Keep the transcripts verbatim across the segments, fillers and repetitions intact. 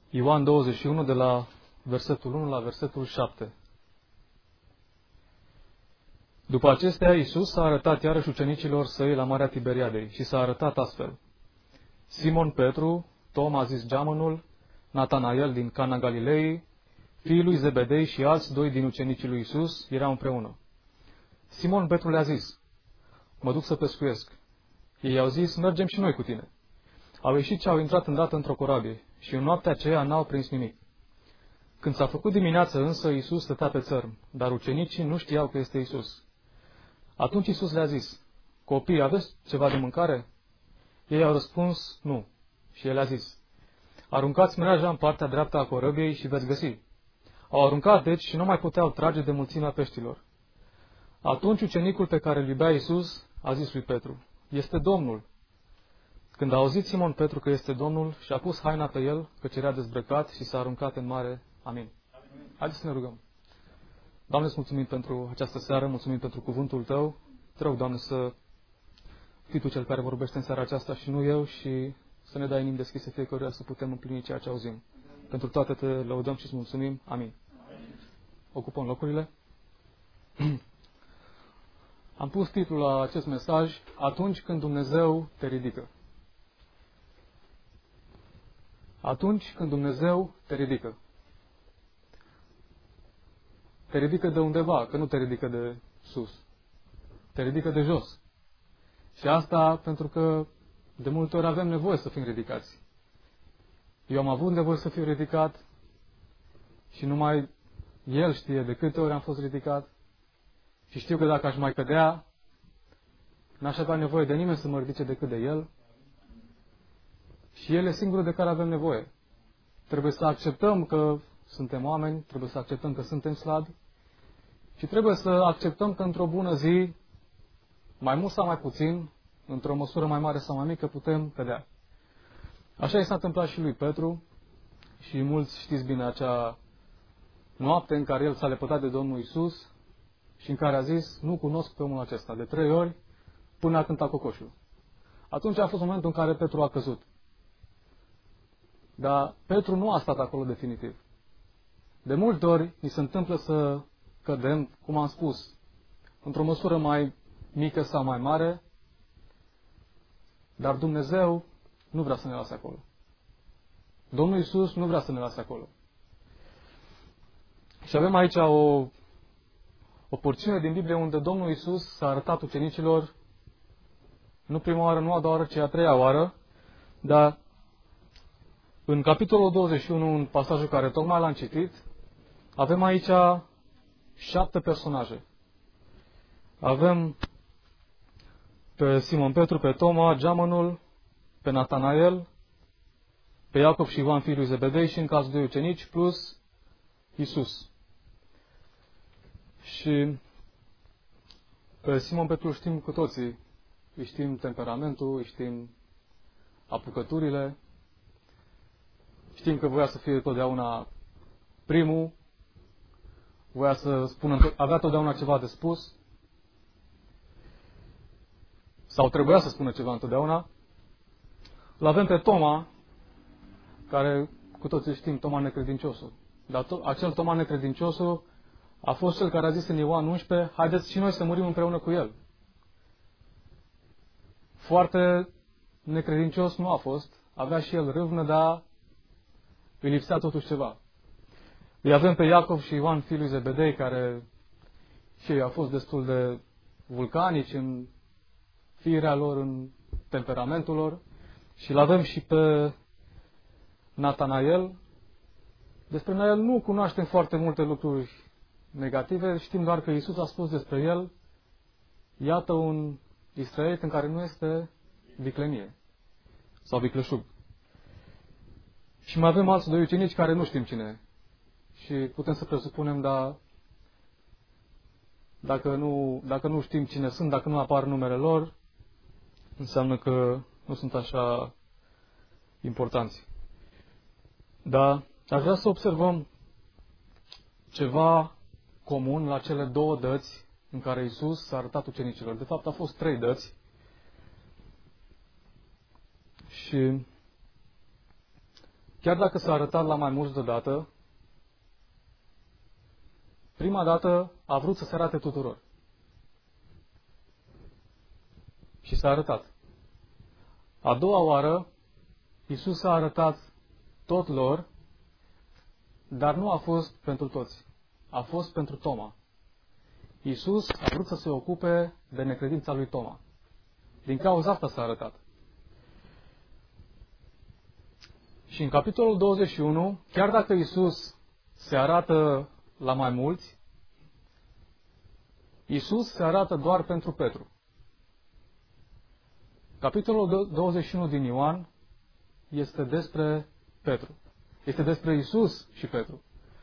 Ioan douăzeci și unu, de la versetul unu la versetul șapte. După acestea, Iisus s-a arătat iarăși ucenicilor săi la Marea Tiberiadei și s-a arătat astfel. Simon Petru, Toma zis Geamănul, Natanael din Cana Galilei, fiii lui Zebedei și alți doi din ucenicii lui Iisus erau împreună. Simon Petru le-a zis: mă duc să pescuiesc. Ei i-au zis: mergem și noi cu tine. Au ieșit și au intrat îndată într-o corabie și în noaptea aceea n-au prins nimic. Când s-a făcut dimineață însă, Iisus stătea pe țărm, dar ucenicii nu știau că este Iisus. Atunci Iisus le-a zis: copii, aveți ceva de mâncare? Ei au răspuns: nu. Și El a zis: aruncați mreaja în partea dreaptă a corăbiei și veți găsi. Au aruncat deci și nu mai puteau trage de mulțimea peștilor. Atunci ucenicul pe care îl iubea Iisus a zis lui Petru: este Domnul. Când a auzit Simon Petru că este Domnul, și-a pus haina pe el, căci era dezbrăcat, și s-a aruncat în mare. Amin. Amin. Haideți să ne rugăm. Doamne, îți mulțumim pentru această seară, mulțumim pentru cuvântul Tău. Te rog, Doamne, să fii Tu cel care vorbește în seara aceasta și nu eu, și să ne dai inimi deschise fiecăruia să putem împlini ceea ce auzim. Pentru toate Te lăudăm și îți mulțumim. Amin. Amin. Ocupăm locurile. Am pus titlul la acest mesaj: Atunci când Dumnezeu te ridică. Atunci când Dumnezeu te ridică. Te ridică de undeva, că nu te ridică de sus. Te ridică de jos. Și asta pentru că de multe ori avem nevoie să fim ridicați. Eu am avut nevoie să fiu ridicat și numai El știe de câte ori am fost ridicat. Și știu că dacă aș mai cădea, n-aș avea nevoie de nimeni să mă ridice decât de El. Și El e singurul de care avem nevoie. Trebuie să acceptăm că suntem oameni, trebuie să acceptăm că suntem slabi și trebuie să acceptăm că într-o bună zi, mai mult sau mai puțin, într-o măsură mai mare sau mai mică, putem cădea. Așa i s-a întâmplat și lui Petru și mulți știți bine acea noapte în care el s-a lepădat de Domnul Iisus și în care a zis: nu cunosc pe omul acesta, de trei ori până a cântat cocoșul. Atunci a fost momentul în care Petru a căzut. Dar Petru nu a stat acolo definitiv. De multe ori ni se întâmplă să cădem, cum am spus, într-o măsură mai mică sau mai mare, dar Dumnezeu nu vrea să ne lase acolo. Domnul Iisus nu vrea să ne lase acolo. Și avem aici o, o porțiune din Biblie unde Domnul Iisus s-a arătat ucenicilor, nu prima oară, nu a doua oară, ci a treia oară, dar în capitolul douăzeci și unu, în pasajul care tocmai l-am citit, avem aici șapte personaje. Avem pe Simon Petru, pe Toma, Geamănul, pe Natanael, pe Iacov și Ioan, fiii lui Zebedei, și în cazul doi ucenici, plus Iisus. Și pe Simon Petru știm cu toții, îi știm temperamentul, îi știm apucăturile, știm că voia să fie totdeauna primul, voia să spună, avea totdeauna ceva de spus, sau trebuia să spună ceva întotdeauna. Îl avem pe Toma, care cu toții știm, Toma necredinciosul. Dar to- acel Toma necredinciosul a fost cel care a zis în Ioan unsprezece: haideți și noi să murim împreună cu El. Foarte necredincios nu a fost, avea și el râvnă, dar îi lipsea totuși ceva. Îi avem pe Iacov și Ioan, fiii lui Zebedei, care și ei au fost destul de vulcanici în firea lor, în temperamentul lor. Și îl avem și pe Natanael. Despre el nu cunoaștem foarte multe lucruri negative, știm doar că Iisus a spus despre el: iată un israelit în care nu este viclenie sau vicleșug. Și mai avem alți doi ucenici care nu știm cine e. Și putem să presupunem, dar dacă nu, dacă nu știm cine sunt, dacă nu apar numele lor, înseamnă că nu sunt așa importanți. Dar aș vrea să observăm ceva comun la cele două dăți în care Iisus s-a arătat ucenicilor. De fapt, au fost trei dăți. Și chiar dacă s-a arătat la mai mulți deodată, prima dată a vrut să se arate tuturor. Și s-a arătat. A doua oară, Iisus s-a arătat tot lor, dar nu a fost pentru toți. A fost pentru Toma. Iisus a vrut să se ocupe de necredința lui Toma. Din cauza asta s-a arătat. Și în capitolul douăzeci și unu, chiar dacă Iisus se arată la mai mulți, Iisus se arată doar pentru Petru. Capitolul douăzeci și unu din Ioan este despre Petru. Este despre Iisus și Petru.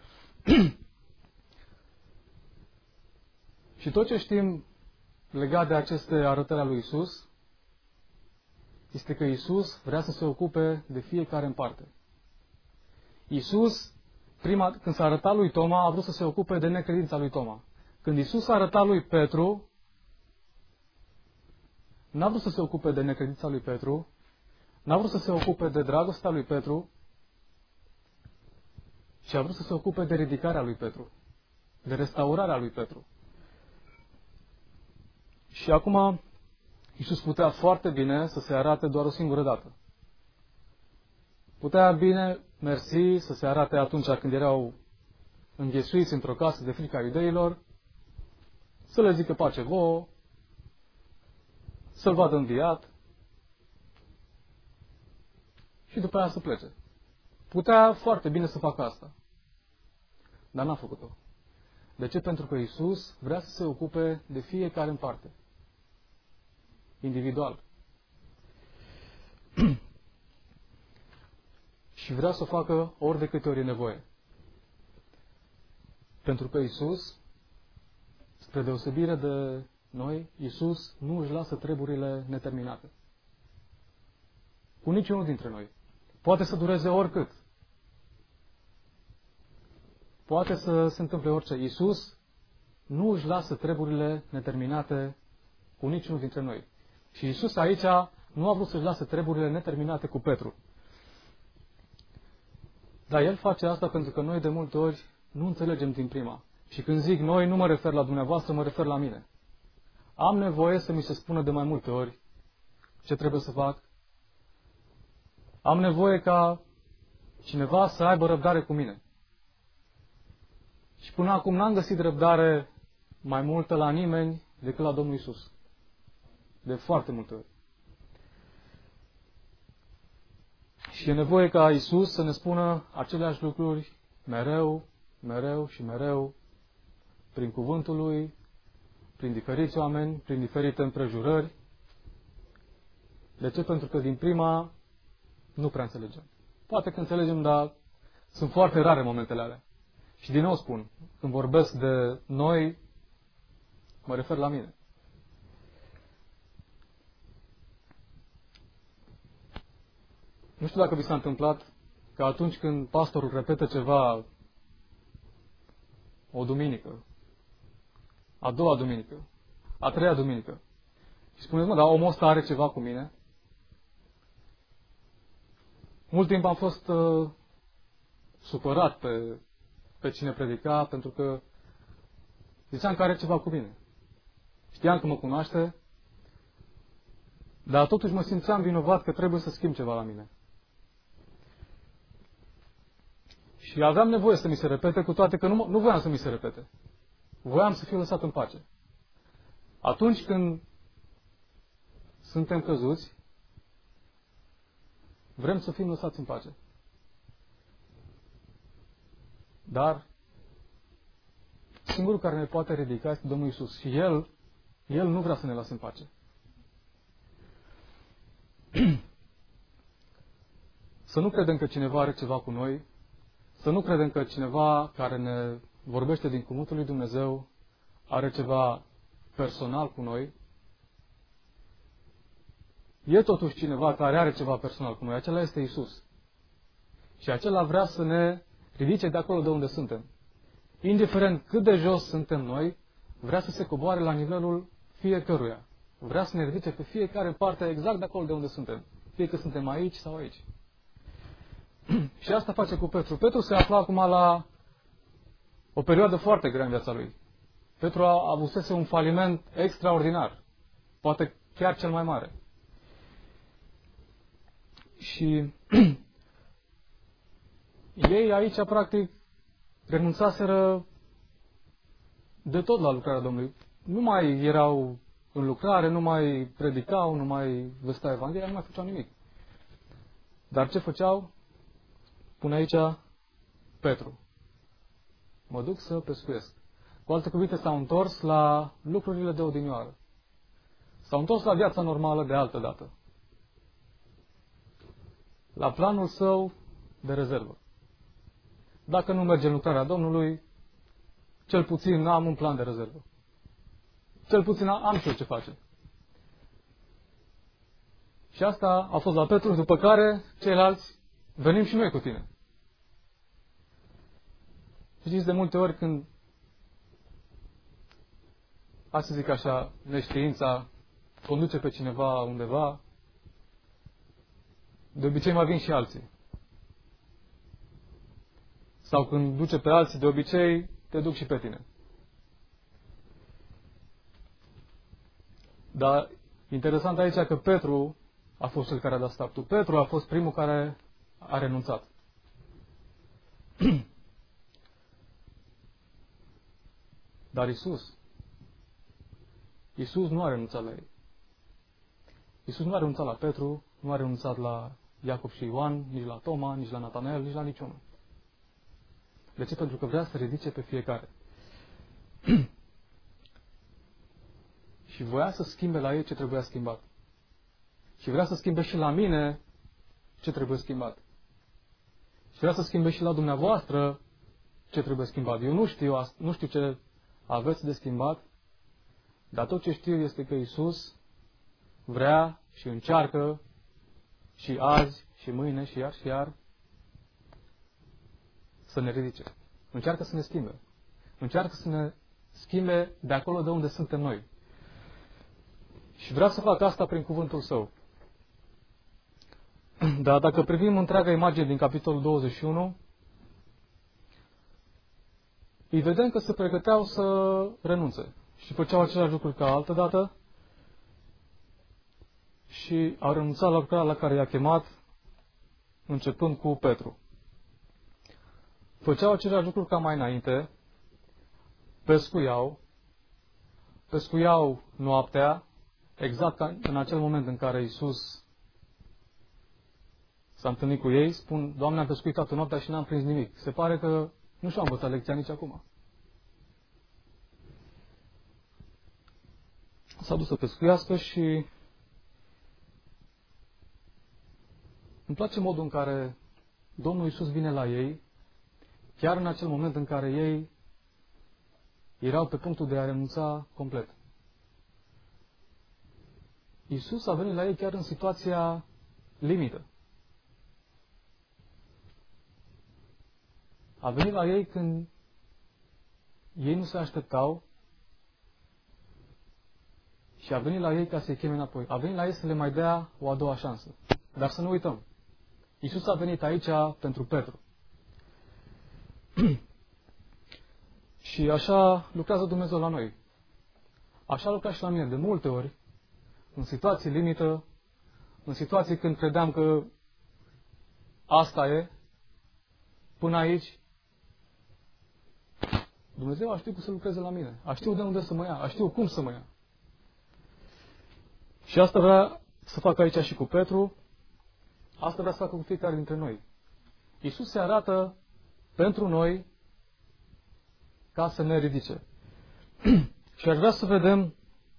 Și tot ce știm legat de aceste arătări ale lui Iisus este că Iisus vrea să se ocupe de fiecare în parte. Iisus, prima, când s-a arătat lui Toma, a vrut să se ocupe de necredința lui Toma. Când Iisus s-a arătat lui Petru, n-a vrut să se ocupe de necredința lui Petru, n-a vrut să se ocupe de dragostea lui Petru, ci a vrut să se ocupe de ridicarea lui Petru, de restaurarea lui Petru. Și acum, Iisus putea foarte bine să se arate doar o singură dată. Putea bine, mersi, să se arate atunci când erau înghesuiți într-o casă de frica iudeilor, să le zică pace vouă, să-l vadă înviat și după aia să plece. Putea foarte bine să facă asta, dar n-a făcut-o. De ce? Pentru că Iisus vrea să se ocupe de fiecare în parte. Individual. Și vrea să o facă ori de câte ori e nevoie. Pentru că Iisus, spre deosebire de noi, Iisus nu își lasă treburile neterminate. Cu niciunul dintre noi. Poate să dureze oricât. Poate să se întâmple orice. Iisus nu își lasă treburile neterminate cu niciunul dintre noi. Și Iisus aici nu a vrut să-și lase treburile neterminate cu Petru. Dar El face asta pentru că noi de multe ori nu înțelegem din prima. Și când zic noi, nu mă refer la dumneavoastră, mă refer la mine. Am nevoie să mi se spună de mai multe ori ce trebuie să fac. Am nevoie ca cineva să aibă răbdare cu mine. Și până acum n-am găsit răbdare mai multă la nimeni decât la Domnul Iisus. De foarte multe ori. Și e nevoie ca Iisus să ne spună aceleași lucruri mereu, mereu și mereu, prin cuvântul Lui, prin diferiți oameni, prin diferite împrejurări. De ce? Pentru că din prima nu prea înțelegem. Poate că înțelegem, dar sunt foarte rare momentele alea. Și din nou spun, când vorbesc de noi, mă refer la mine. Nu știu dacă vi s-a întâmplat că atunci când pastorul repetă ceva o duminică, a doua duminică, a treia duminică, și spuneți, mă, dar omul ăsta are ceva cu mine? Mult timp am fost uh, supărat pe, pe cine predica, pentru că ziceam că are ceva cu mine. Știam că mă cunoaște, dar totuși mă simțeam vinovat că trebuie să schimb ceva la mine. Și aveam nevoie să mi se repete, cu toate că nu, nu voiam să mi se repete. Voiam să fiu lăsat în pace. Atunci când suntem căzuți, vrem să fim lăsați în pace. Dar singurul care ne poate ridica este Domnul Iisus. Și El, El nu vrea să ne lase în pace. Să nu credem că cineva are ceva cu noi, să nu credem că cineva care ne vorbește din cuvântul lui Dumnezeu are ceva personal cu noi. E totuși cineva care are ceva personal cu noi. Acela este Iisus. Și acela vrea să ne ridice de acolo de unde suntem. Indiferent cât de jos suntem noi, vrea să se coboare la nivelul fiecăruia. Vrea să ne ridice pe fiecare parte exact de acolo de unde suntem. Fie că suntem aici sau aici. Și asta face cu Petru. Petru se afla acum la o perioadă foarte grea în viața lui. Petru a avusese un faliment extraordinar. Poate chiar cel mai mare. Și ei aici, practic, renunțaseră de tot la lucrarea Domnului. Nu mai erau în lucrare, nu mai predicau, nu mai vesteau Evanghelia, nu mai făceau nimic. Dar ce făceau? Pune aici Petru. Mă duc să pescuiesc. Cu alte cuvinte, s-au întors la lucrurile de odinioară. S-au întors la viața normală de altă dată. La planul său de rezervă. Dacă nu merge în lucrarea Domnului, cel puțin am un plan de rezervă. Cel puțin am și eu ce face. Și asta a fost la Petru, după care ceilalți venim și noi cu tine. Știți, de multe ori când, hai să zic așa, neștiința conduce pe cineva undeva, de obicei mai vin și alții. Sau când duce pe alții, de obicei te duc și pe tine. Dar interesant aici că Petru a fost cel care a dat startul. Petru a fost primul care a renunțat. Dar Isus, Isus nu a renunțat la ei. Isus nu a renunțat la Petru, nu a renunțat la Iacov și Ioan, nici la Toma, nici la Natanael, nici la niciunul. De ce? Pentru că vrea să ridice pe fiecare. Și voia să schimbe la ei ce trebuia schimbat. Și vrea să schimbe și la mine ce trebuie schimbat. Și vrea să schimbe și la dumneavoastră ce trebuie schimbat. Eu nu știu, nu știu ce aveți de schimbat, dar tot ce știu este că Isus vrea și încearcă și azi, și mâine, și iar, și iar să ne ridice. Încearcă să ne schimbe. Încearcă să ne schimbe de acolo de unde suntem noi. Și vreau să fac asta prin cuvântul Său. Dar dacă privim întreaga imagine din capitolul douăzeci și unu, îi vedem că se pregăteau să renunțe. Și făceau același lucruri ca altă dată. Și au renunțat la lucrarea la care i-a chemat, începând cu Petru. Făceau același lucruri ca mai înainte, pescuiau, pescuiau noaptea, exact ca în acel moment în care Iisus s-a întâlnit cu ei, spun, Doamne, am pescuit toată noaptea și n-am prins nimic. Se pare că nu și-au învățat lecția nici acum. S-a dus să pescuiască și îmi place modul în care Domnul Iisus vine la ei, chiar în acel moment în care ei erau pe punctul de a renunța complet. Iisus a venit la ei chiar în situația limită. A venit la ei când ei nu se așteptau și a venit la ei ca să-i cheme înapoi. A venit la ei să le mai dea o a doua șansă. Dar să nu uităm. Iisus a venit aici pentru Petru. Și așa lucrează Dumnezeu la noi. Așa lucra și la mine de multe ori, în situații limită, în situații când credeam că asta e, până aici, Dumnezeu a știut cum să lucreze la mine. A știut de unde să mă ia. A știut cum să mă ia. Și asta vrea să facă aici și cu Petru. Asta vrea să facă cu fiecare dintre noi. Iisus se arată pentru noi ca să ne ridice. Și aș vrea să vedem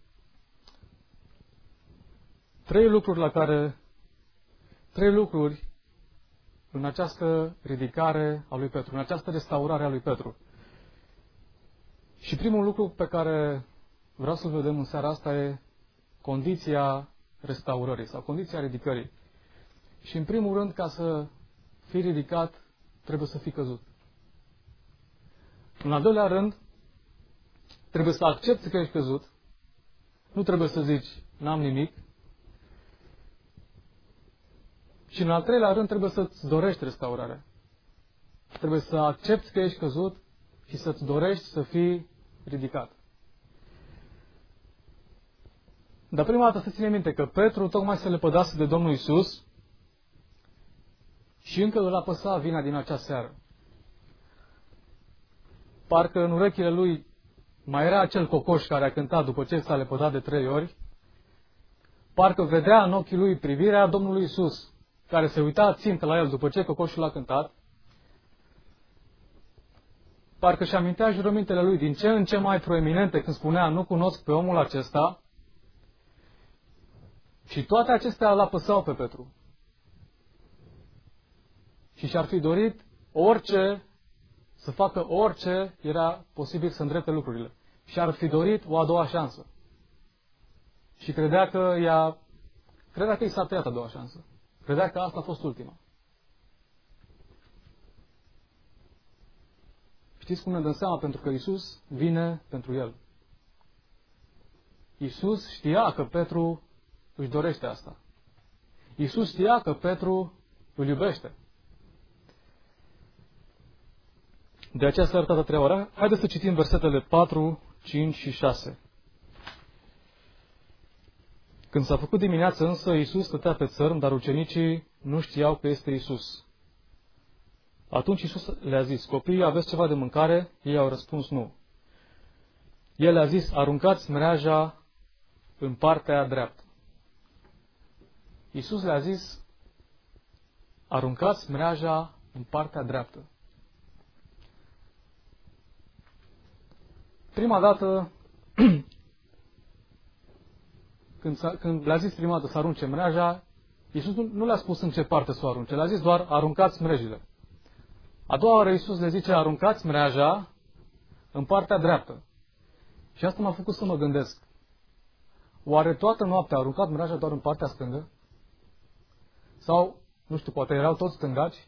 trei lucruri la care, trei lucruri în această ridicare a lui Petru, în această restaurare a lui Petru. Și primul lucru pe care vreau să-l vedem în seara asta e condiția restaurării sau condiția ridicării. Și în primul rând, ca să fii ridicat, trebuie să fii căzut. În al doilea rând, trebuie să accepti că ești căzut. Nu trebuie să zici, n-am nimic. Și în al treilea rând trebuie să-ți dorești restaurarea. Trebuie să accepti că ești căzut și să-ți dorești să fii ridicat. Dar prima dată să ține minte că Petru tocmai se lepădase de Domnul Iisus și încă îl apăsa vina din acea seară. Parcă în urechile lui mai era acel cocoș care a cântat după ce s-a lepădat de trei ori. Parcă vedea în ochii lui privirea Domnului Iisus, care se uita țintă la el după ce cocoșul a cântat. Parcă și amintea jurămintele lui din ce în ce mai proeminente când spunea, nu cunosc pe omul acesta. Și toate acestea îl apăsau pe Petru. Și și-ar fi dorit orice, să facă orice era posibil să îndrepte lucrurile. Și ar fi dorit o a doua șansă. Și credea că ea, credea că i s-a tăiat a doua șansă. Credea că asta a fost ultima. Știți cum ne dăm seama? Pentru că Iisus vine pentru el. Iisus știa că Petru își dorește asta. Iisus știa că Petru îl iubește. De aceea s-a arătat a treia oară. Haideți să citim versetele patru, cinci și șase. Când s-a făcut dimineață însă, Iisus stătea pe țărm, dar ucenicii nu știau că este Iisus. Atunci Iisus le-a zis, copiii, aveți ceva de mâncare? Ei au răspuns nu. El le-a zis, aruncați mreaja în partea dreaptă. Iisus le-a zis, aruncați mreaja în partea dreaptă. Prima dată, când, când le-a zis prima dată să arunce mreaja, Iisus nu, nu le-a spus în ce parte să o arunce, le-a zis doar aruncați mrejile. A doua oară Iisus le zice aruncați mreaja în partea dreaptă. Și asta m-a făcut să mă gândesc. Oare toată noaptea a aruncat mreaja doar în partea stângă? Sau, nu știu, poate erau toți stângaci?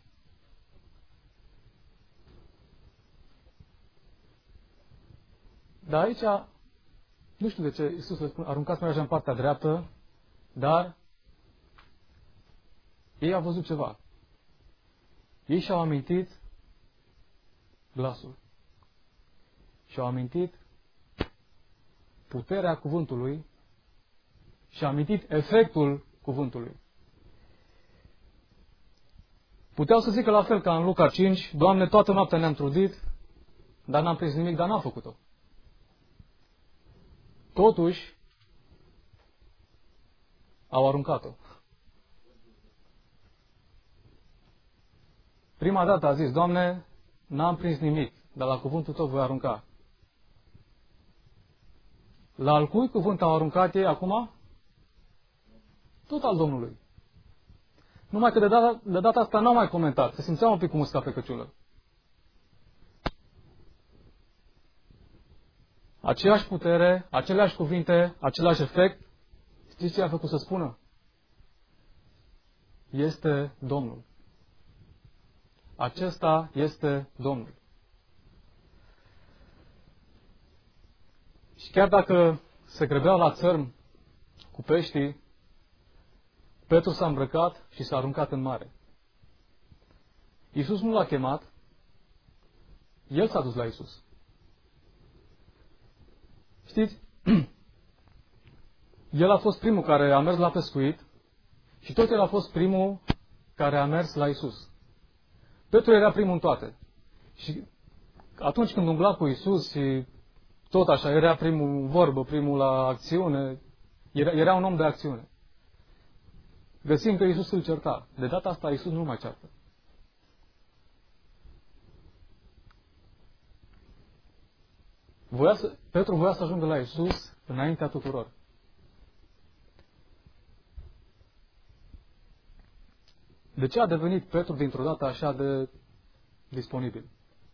Dar aici, nu știu de ce Iisus le spune, aruncați mreaja în partea dreaptă, dar ei au văzut ceva. Ei și-au amintit glasul. Și-au amintit puterea cuvântului și-au amintit efectul cuvântului. Puteau să zică la fel ca în Luca cinci, Doamne, toată noaptea ne-am trudit, dar n-am prins nimic, dar n-am făcut-o. Totuși, au aruncat-o. Prima dată a zis, Doamne, n-am prins nimic, dar la cuvântul Tău voi arunca. La al cui cuvânt au aruncat ei acum? Tot al Domnului. Numai că de data, de data asta n-au mai comentat. Se simțeau un pic cu musca pe căciulă. Aceeași putere, aceleași cuvinte, același efect. Știți ce a făcut să spună? Este Domnul. Acesta este Domnul. Și chiar dacă se grăbeau la țărm cu peștii, Petru s-a îmbrăcat și s-a aruncat în mare. Iisus nu l-a chemat, el s-a dus la Iisus. Știți? El a fost primul care a mers la pescuit și tot el a fost primul care a mers la Iisus. Petru era primul în toate. Și atunci când umbla cu Iisus și tot așa, era primul în vorbă, primul la acțiune, era, era un om de acțiune. Găsim că Iisus îl certa. De data asta Iisus nu mai ceartă. Voia să, Petru voia să ajungă la Iisus înaintea tuturor. De ce a devenit Petru dintr-o dată așa de disponibil?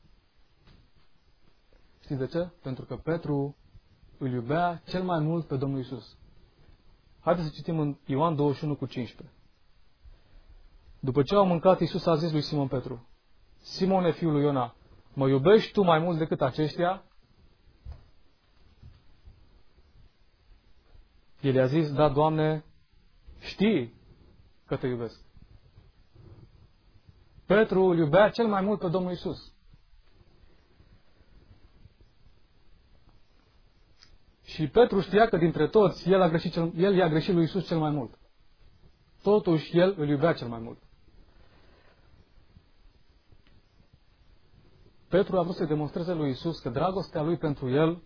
Știți de ce? Pentru că Petru îl iubea cel mai mult pe Domnul Iisus. Haideți să citim în Ioan douăzeci și unu cu cincisprezece. După ce au mâncat, Iisus a zis lui Simon Petru, Simone, fiul lui Iona, mă iubești tu mai mult decât aceștia? El i-a zis, da, Doamne, știi că te iubesc. Petru îl iubea cel mai mult pe Domnul Iisus. Și Petru știa că dintre toți, el, a greșit cel, el i-a greșit lui Iisus cel mai mult. Totuși, el îl iubea cel mai mult. Petru a vrut să demonstreze lui Iisus că dragostea lui pentru el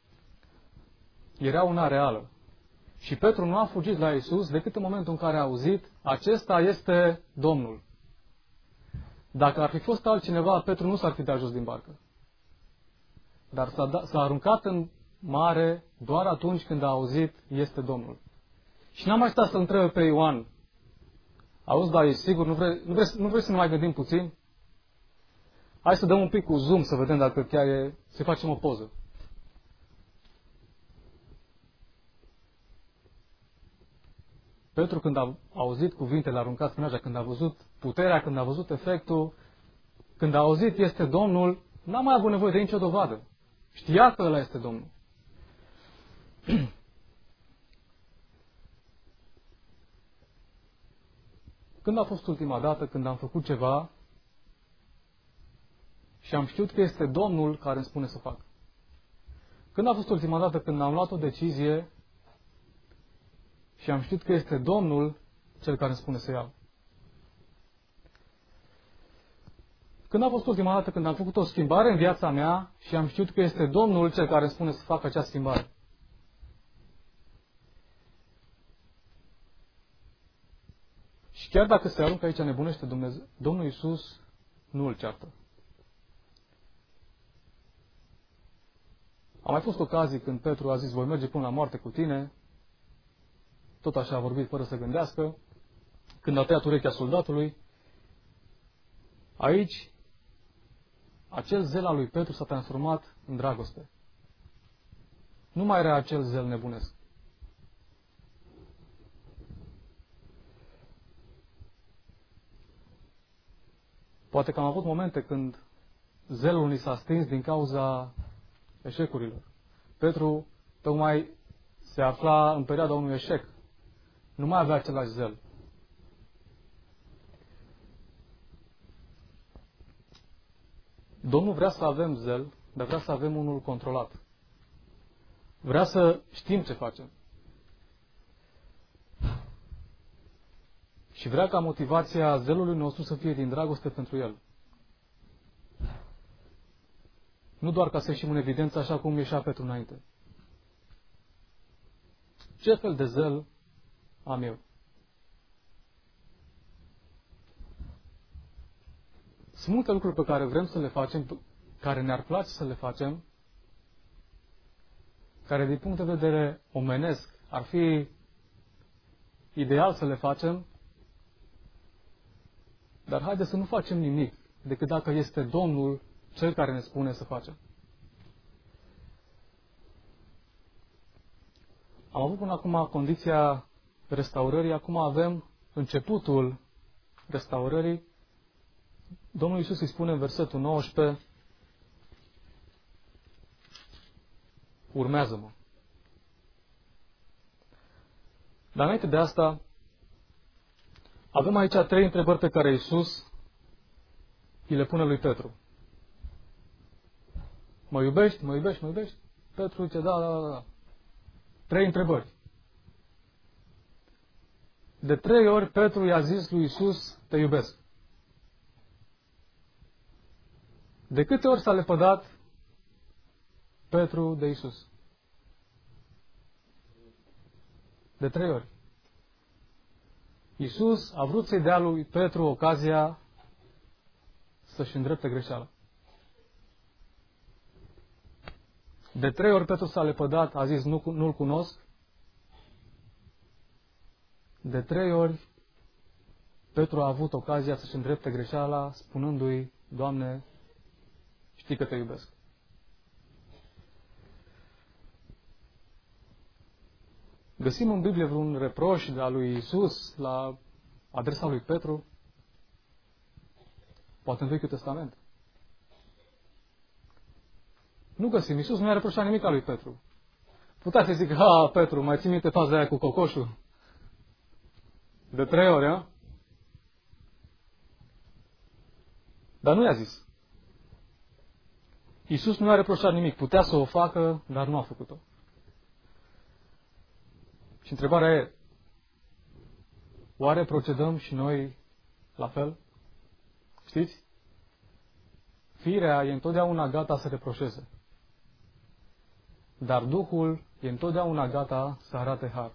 era una reală. Și Petru nu a fugit la Iisus decât în momentul în care a auzit, acesta este Domnul. Dacă ar fi fost altcineva, Petru nu s-ar fi dat jos din barcă. Dar s-a, da, s-a aruncat în mare doar atunci când a auzit, este Domnul. Și n-am mai stat să întrebe pe Ioan, auzi, dar e sigur, nu vrei, nu, vrei, nu vrei să ne mai gândim puțin? Hai să dăm un pic cu zoom să vedem dacă chiar e, să facem o poză. Petru, când a auzit cuvintele aruncate în așa, când a văzut puterea, când a văzut efectul, când a auzit este Domnul, n-a mai avut nevoie de nicio dovadă. Știa că ăla este Domnul. Când a fost ultima dată când am făcut ceva și am știut că este Domnul care îmi spune să fac? Când a fost ultima dată când am luat o decizie și am știut că este Domnul cel care îmi spune să iau? Când a fost ultima dată când am făcut o schimbare în viața mea și am știut că este Domnul cel care îmi spune să fac acea schimbare? Și chiar dacă se aruncă aici nebunește Dumnezeu, Domnul Iisus nu îl ceartă. A mai fost ocazii când Petru a zis, voi merge până la moarte cu tine. Tot așa a vorbit fără să gândească. Când a tăiat urechea soldatului, aici, acel zel al lui Petru s-a transformat în dragoste. Nu mai era acel zel nebunesc. Poate că am avut momente când zelul ni s-a stins din cauza eșecurilor. Petru tocmai se afla în perioada unui eșec. Nu mai avea același zel. Domnul vrea să avem zel, dar vrea să avem unul controlat. Vrea să știm ce facem. Și vrea ca motivația zelului nostru să fie din dragoste pentru El. Nu doar ca să ieșim în evidență așa cum ieșea Petru înainte. Ce fel de zel am eu? Sunt multe lucruri pe care vrem să le facem, care ne-ar place să le facem, care din punct de vedere omenesc ar fi ideal să le facem, dar haideți să nu facem nimic decât dacă este Domnul Cel care ne spune să facem. Am avut până acum condiția restaurării, acum avem începutul restaurării. Domnul Iisus îi spune în versetul nouăsprezece, urmează-mă. Dar înainte de asta, avem aici trei întrebări pe care Iisus îi le pune lui Petru. Mă iubești? Mă iubești? Mă iubești? Petru zice, da, da, da, da. Trei întrebări. De trei ori Petru i-a zis lui Iisus, te iubesc. De câte ori s-a lepădat Petru de Iisus? De trei ori. Iisus a vrut să-i dea lui Petru ocazia să-și îndrepte greșeala. De trei ori Petru s-a lepădat, a zis, nu, nu-l cunosc. De trei ori Petru a avut ocazia să-și îndrepte greșeala, spunându-i, Doamne, știi că te iubesc. Găsim în Biblie vreun reproș de a lui Iisus la adresa lui Petru? Poate în Vechiul Testament. Nu găsim. Iisus nu i-a reproșat nimic a lui Petru. Putea să zic, ha, Petru, mai ții minte faza aia cu cocoșul? De trei ori, a? Dar nu i-a zis. Iisus nu i-a reproșat nimic. Putea să o facă, dar nu a făcut-o. Și întrebarea e, oare procedăm și noi la fel? Știți? Firea e întotdeauna gata să reproșeze. Dar Duhul e întotdeauna gata să arate har.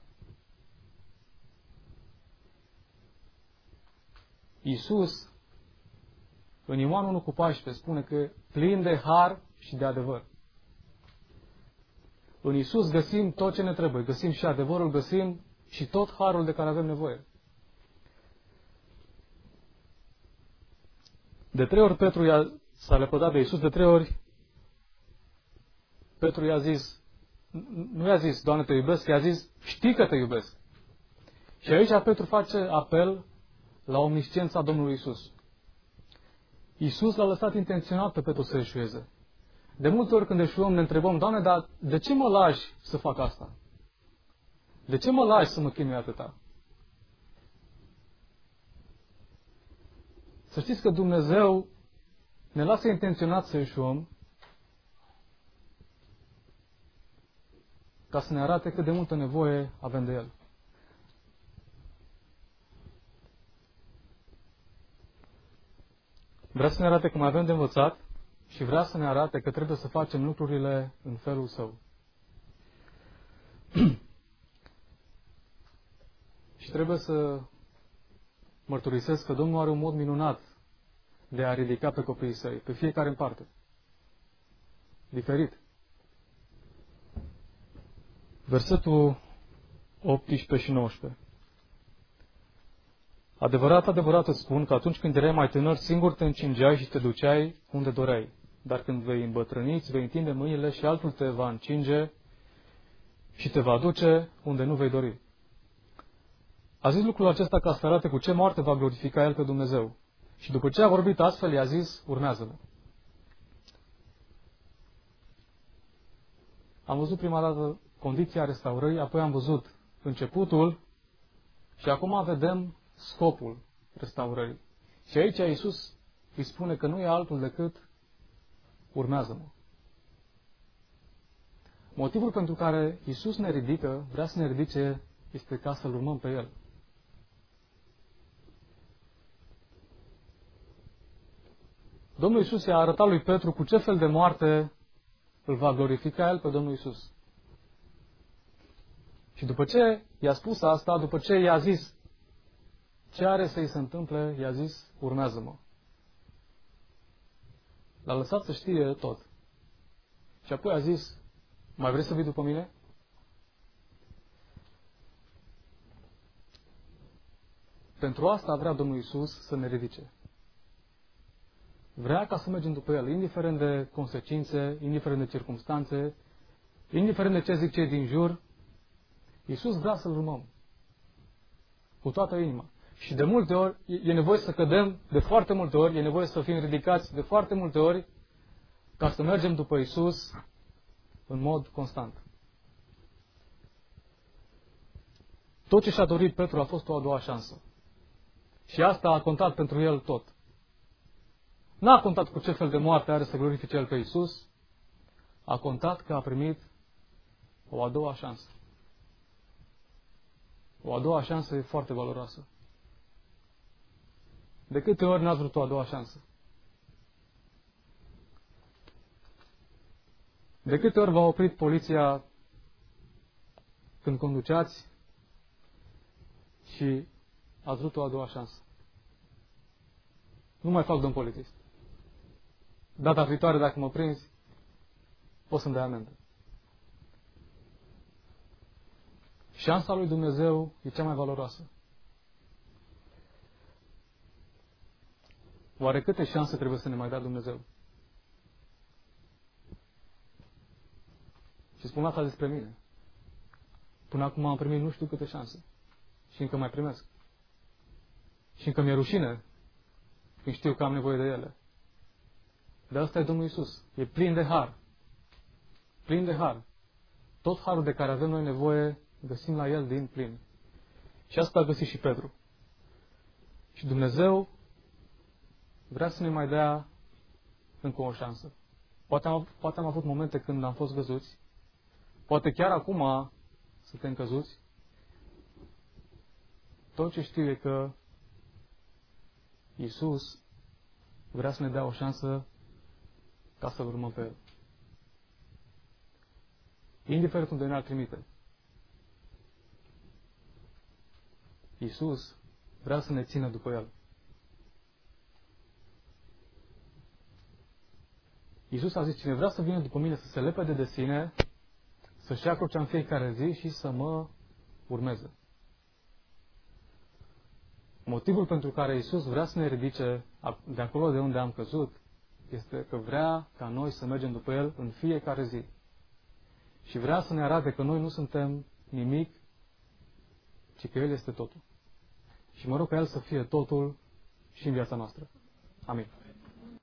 Iisus, în Ioan unu cu paisprezece, spune că e plin de har și de adevăr. În Iisus găsim tot ce ne trebuie. Găsim și adevărul, găsim și tot harul de care avem nevoie. De trei ori Petru i-a, s-a lepădat de Iisus, de trei ori Petru i-a zis, nu i-a zis, Doamne, te iubesc, i-a zis, știi că te iubesc. Și aici Petru face apel la omnisciența Domnului Iisus. Iisus l-a lăsat intenționat pe Petru să eșueze. De multe ori când eșuăm ne întrebăm, Doamne, dar de ce mă lași să fac asta? De ce mă lași să mă chinui atâta? Să știți că Dumnezeu ne lasă intenționat să eșuăm ca să ne arate cât de multă nevoie avem de El. Vrea să ne arate că mai avem de învățat și vrea să ne arate că trebuie să facem lucrurile în felul Său. Și trebuie să mărturisesc că Domnul are un mod minunat de a ridica pe copiii Săi, pe fiecare în parte. Diferit. Versetul optsprezece și nouăsprezece. Adevărat, adevărat îți spun că atunci când erai mai tânăr, singur te încingeai și te duceai unde doreai. Dar când vei îmbătrâni, îți vei întinde mâinile și altul te va încinge și te va duce unde nu vei dori. A zis lucrul acesta ca să arate cu ce moarte va glorifica El pe Dumnezeu. Și după ce a vorbit astfel, i-a zis, urmează-mă. Am văzut prima dată condiția restaurării, apoi am văzut începutul și acum vedem scopul restaurării. Și aici Iisus îi spune că nu e altul decât urmează-mă. Motivul pentru care Iisus ne ridică, vrea să ne ridice, este ca să-L urmăm pe El. Domnul Iisus i-a arătat lui Petru cu ce fel de moarte îl va glorifica El pe Domnul Iisus. Și după ce i-a spus asta, după ce i-a zis ce are să-i se întâmple, i-a zis, urmează-mă. L-a lăsat să știe tot. Și apoi a zis, mai vrei să vii după mine? Pentru asta vrea Domnul Iisus să ne ridice. Vrea ca să mergem după El, indiferent de consecințe, indiferent de circumstanțe, indiferent de ce zic cei din jur, Iisus vrea să-L urmăm. Cu toată inima. Și de multe ori e nevoie să cădem, de foarte multe ori, e nevoie să fim ridicați de foarte multe ori ca să mergem după Iisus în mod constant. Tot ce și-a dorit Petru a fost o a doua șansă. Și asta a contat pentru el tot. N-a contat cu ce fel de moarte are să glorifice el pe Iisus, a contat că a primit o a doua șansă. O a doua șansă e foarte valoroasă. De câte ori n-ați vrut o a doua șansă? De câte ori v-a oprit poliția când conduceați și ați vrut o a doua șansă? Nu mai fac, domn polițist. Data viitoare, dacă mă prinzi, poți să-mi dai amendă. Șansa lui Dumnezeu e cea mai valoroasă. Oare câte șanse trebuie să ne mai dea Dumnezeu? Și spun asta despre mine. Până acum am primit nu știu câte șanse. Și încă mai primesc. Și încă mi-e rușine când știu că am nevoie de ele. De asta e Domnul Iisus. E plin de har. Plin de har. Tot harul de care avem noi nevoie găsim la El din plin. Și asta a găsit și Petru. Și Dumnezeu vrea să ne mai dea încă o șansă. Poate am, poate am avut momente când am fost căzuți, poate chiar acum suntem căzuți. Tot ce știu e că Iisus vrea să ne dea o șansă ca să-L urmăm pe El. Indiferent unde ne-ar trimite. Iisus vrea să ne țină după El. Iisus a zis, cine vrea să vină după mine, să se lepede de sine, să-și ia crucea în fiecare zi și să mă urmeze. Motivul pentru care Iisus vrea să ne ridice de acolo de unde am căzut este că vrea ca noi să mergem după El în fiecare zi. Și vrea să ne arate că noi nu suntem nimic, ci că El este totul. Și mă rog ca El să fie totul și în viața noastră. Amin.